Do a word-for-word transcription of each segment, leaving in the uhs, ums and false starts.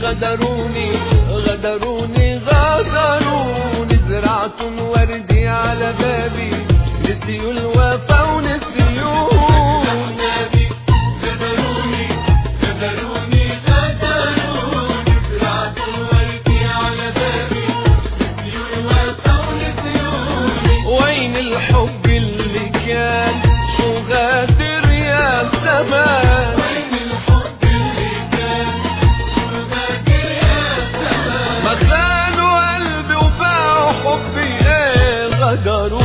غدروني غدروني غدروني، زرعت وردي على بابي، نسيوا الوفا ونسيوني. غدروني غدروني غدروني، زرعت وردي على بابي، نسيوا الوفا ونسيوني. وين الحب اللي كان شو غادر يا زمان، وين الحب اللي كان شو غادر يا زمان. ما خانوا قلبي وباعوا حبي، ايه غدروني.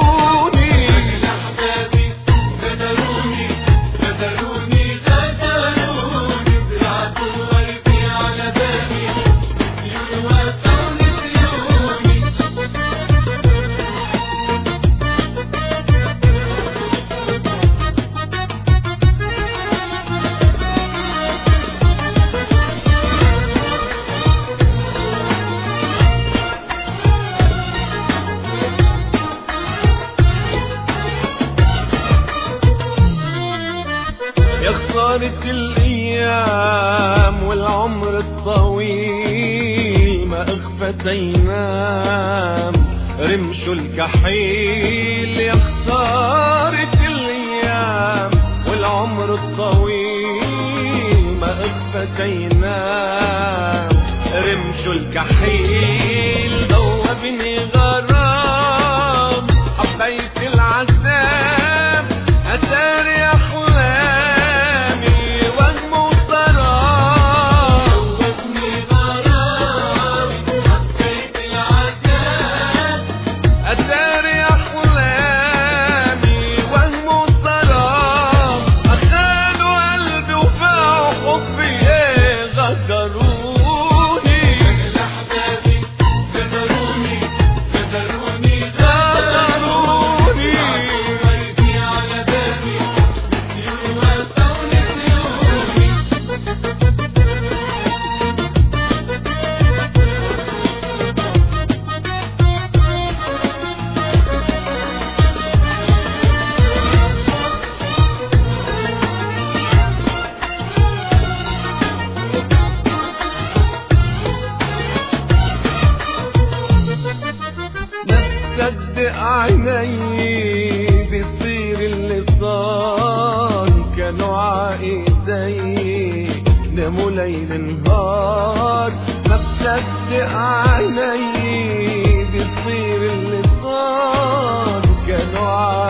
يا خسارة الأيام والعمر الطويل، ما أخفت ينام رمش الكحيل. يا خسارة الأيام والعمر الطويل، ما أخفت ينام رمش الكحيل. ذوبني غرام حبيت العذاب، أتاري صدق عيني بيصير اللي صار، كانوا عايدي ناموا ليل نهار. ما بصدق عيني بيصير اللي صار، كانوا